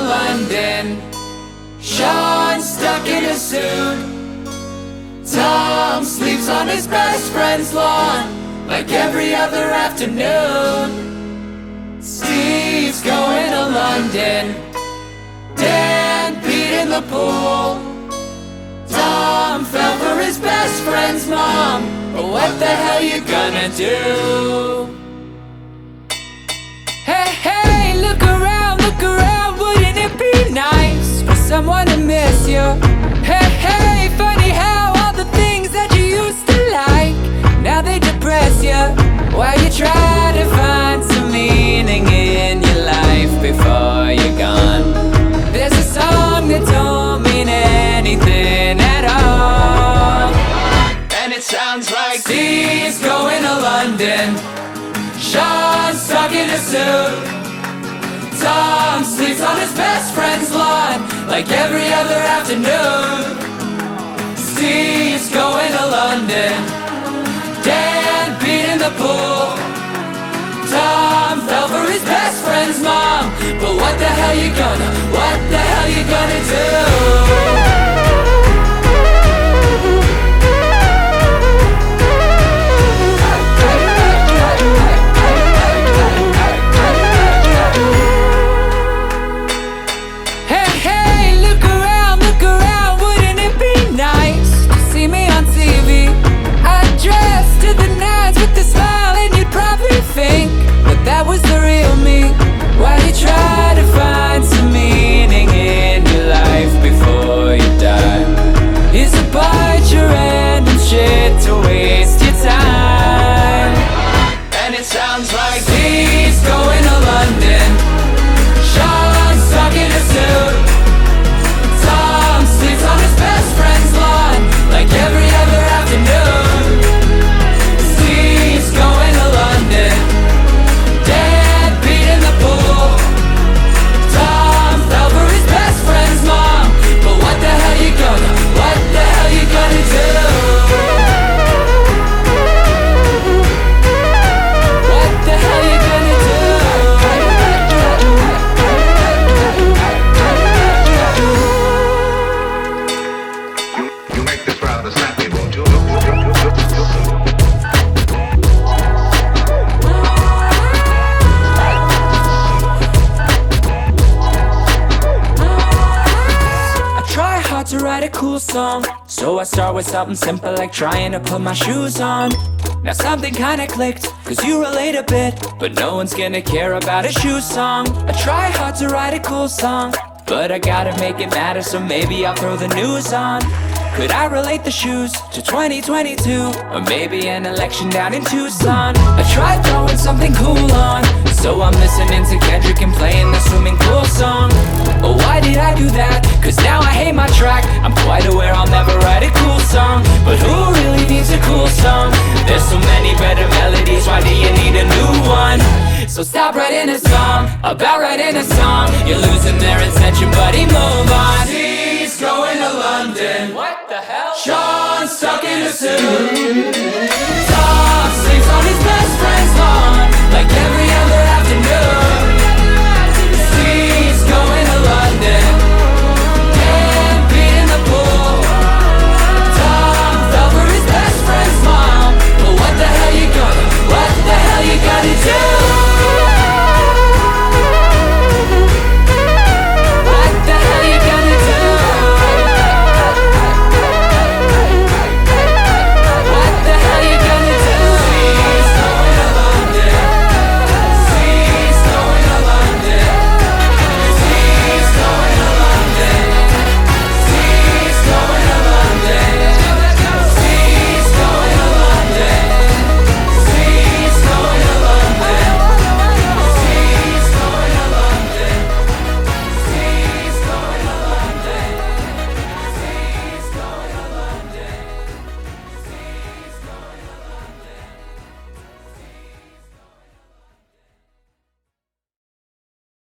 London. Sean stuck in a suit. Tom sleeps on his best friend's lawn like every other afternoon. Steve's going to London. Dan peed in the pool. Tom fell for his best friend's mom. But what the hell you gonna do? Hey, hey, look around, wouldn't it be nice for someone to miss you? Hey, hey, funny how all the things that you used to like, now they depress you. While you try to find some meaning in your life before you're gone. There's a song that don't mean anything at all, and it sounds like Steve's going to London. Sean's stuck in a suit. Tom sleeps on his best friend's lawn like every other afternoon. Steve's going to London. Dan peed in the pool. Tom fell for his best friend's mom. But what the hell you gonna do? That was the real me. Why you try to find some meaning in your life before you die? Is a bunch of random shit to waste your time. And it sounds like Steve's going to London. Sean's stuck in a suit. Tom sleeps on his best friend's lawn like every other afternoon. Steve's going to London. To write a cool song, so I start with something simple like trying to put my shoes on. Now something kinda clicked, cause you relate a bit, but no one's gonna care about a shoe song. I try hard to write a cool song, but I gotta make it matter, so maybe I'll throw the news on. Could I relate the shoes to 2022? Or maybe an election down in Tucson? I tried throwing something cool on, so I'm listening to Kendrick and playing the swimming pool song. But why did I do that? Cause now I hate my track. I'm quite aware I'll never write a cool song, but who really needs a cool song? There's so many better melodies, why do you need a new one? So stop writing a song about writing a song. You're losing their attention, buddy, move on. He's going to London. What the hell? Sean's stuck in a suit.